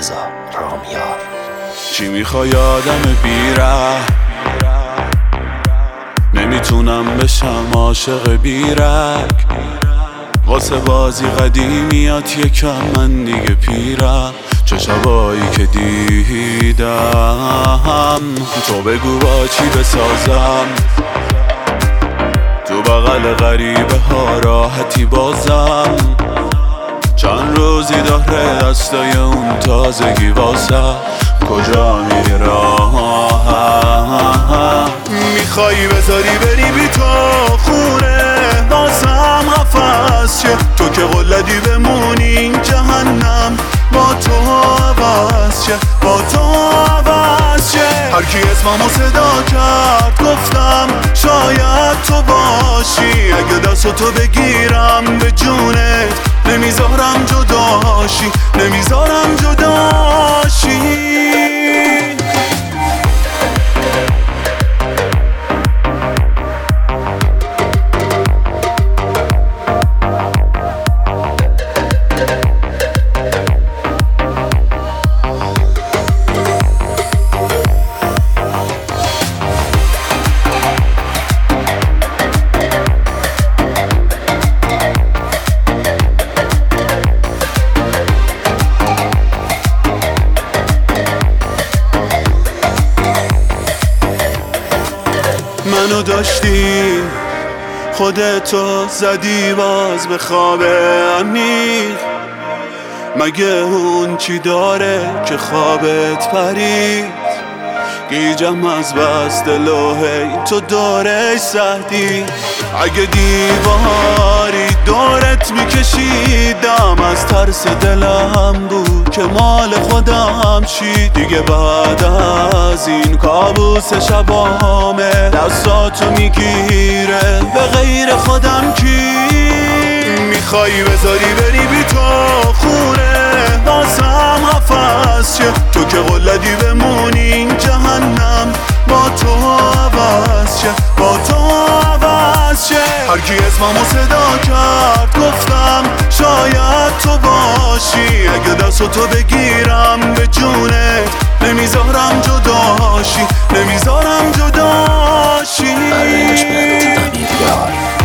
رضا رامیار. چی میخوای آدم بیره؟ نمیتونم بشم عاشق بیرک، واسه بازی قدیمیات یکم من دیگه پیرم. چه شبایی که دیدم تو بگو با چی بسازم، تو بغل غریبه ها راحتی بازم. چند روزی داره دستای اون تازگی واسه کجا میری راهم؟ میخوایی بذاری بری بی تو خونه بازم قفص شه، تو که قلدی بمونی این جهنم با تو عوض شه، با تو عوض شه. هرکی اسممو صدا کرد گفتم شاید تو باشی، اگه دستو بگیرم به جونت نمیذارم جداشی، نمیذارم جداشی. منو داشتی خودتو زدی باز به خواب عمیق، مگه اون چی داره که خوابت پرید؟ گیجم از بس دلوهی تو دورش سهدی، اگه دیواری دورت میکشیدم از ترس دلم بود که مال خودم چی. دیگه بعد از این کابوس شبامه دستاتو میگیره به غیر خودم کی؟ میخوایی بذاری بری بی تو خونه بازم قفص شه، تو که قلدی بمونی این جهنم با تو عوض شه، با تو عوض شه. هرکی اسممو صدا کرد گفتم شاید تو باشی، اگه دستو بگیرم به جونت نمیذارم جداشی، نمیذارم جداشی. برنامه‌اش به نام امیریار.